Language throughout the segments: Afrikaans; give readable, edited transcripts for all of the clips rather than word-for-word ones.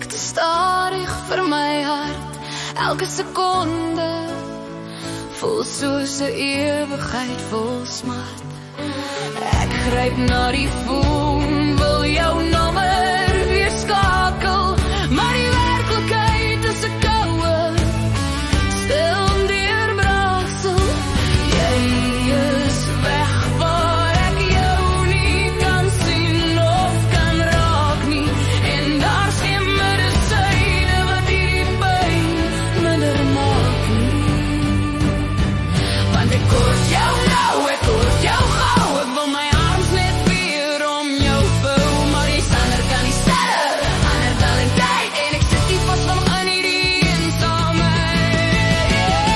Stadig vir my hart, elke sekonde voel soos 'n ewigheid vol smart. Ek gryp na die foon, wil jou nommer weer skakel, maar die werklikheid is 'n koue, stil deurbraaksel. Jy is weg waar ek jou nie kan sien of kan raak nie, en daar's geen medisyne wat hierdie pyn minder maak nie. Want ek kort jou nou, ek kort jou gou, ek wil my arms net weer om jou vou, maar jy sander kan nie sterre, ander talentheid, en ek sit die vas van in hierdie eensaamheid.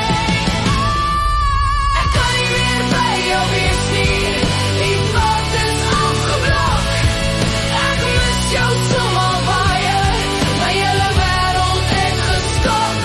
Ek kan nie meer by jou wees nie, die pad is afgeblok, ek mis jou sommer baie, my hele wêreld het geskok.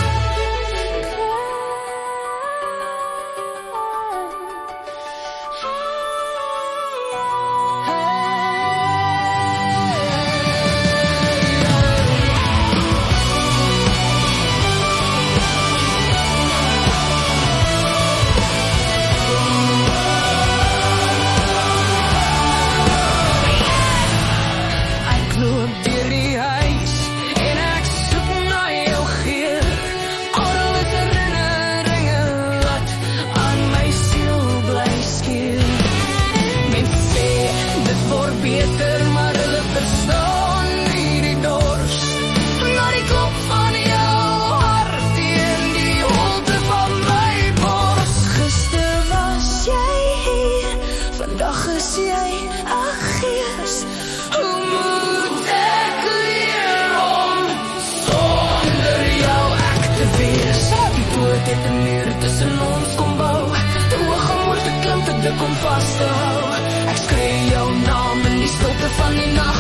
Ek loop deur die huis en ek soek na jou geur. Al is herinneringe wat aan my siel bly skeer. Mense sê dit word beter, maar hulle verstaan nie die dors. Na die klop van jou hart teen die holte van my bors. Gister was jy hier, vandag is jy 'n gees. Hoe moet ek leer om sonder jou ek te wees? Die dood het 'n muur tussen ons kom bou, te hoog om oor te klim, te dik om vas te hou. Ek skree jou naam in die stilte van die nag.